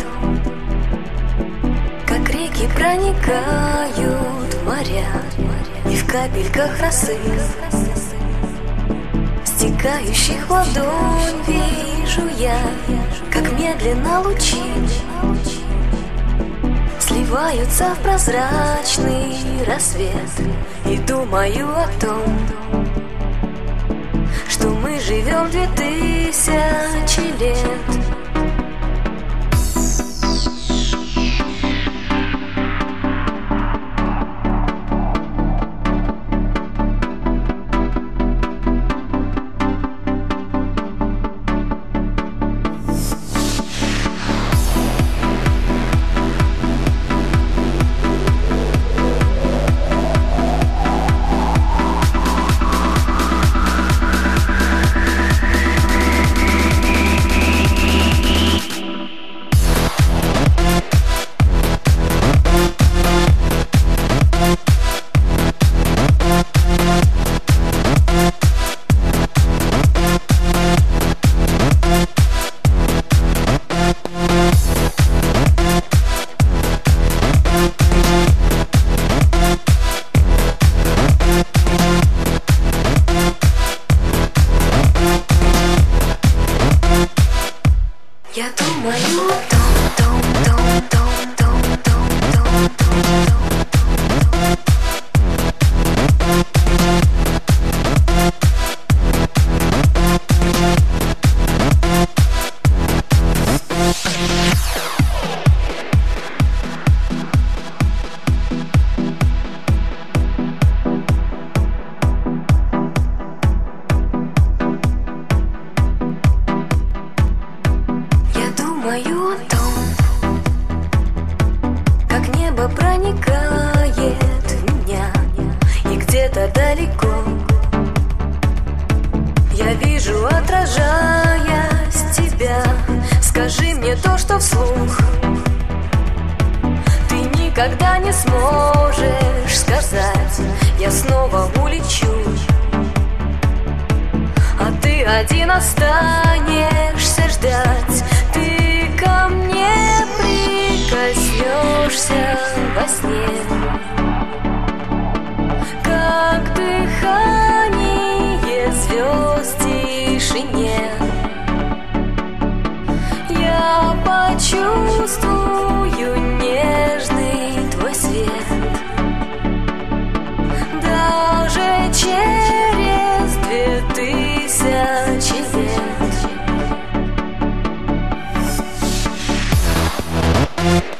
как реки проникают в моря, и в капельках росы, стекающих в ладонь, вижу я, как медленно лучи сливаются в прозрачный рассвет. И думаю о том, что мы живем 2000 лет. Я думаю о том, как небо проникает в меня, и где-то далеко я вижу, отражаясь тебя. Скажи мне то, что вслух ты никогда не сможешь сказать. Я снова улечу, а ты один останешься ждать. Ты ко мне прикоснешься во сне, как дыхание звезд в тишине. Я почувствую нежный твой свет, даже через 2000 лет.